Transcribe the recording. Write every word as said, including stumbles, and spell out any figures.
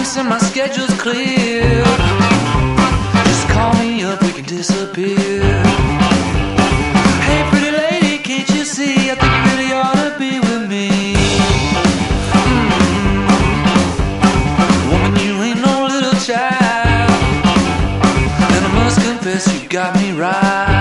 weeks and my schedule's clear. Just call me up, we can disappear. Hey pretty lady, can't you see, I think you really ought to be with me. Mm-hmm. Woman, you ain't no little child, and I must confess you got me right.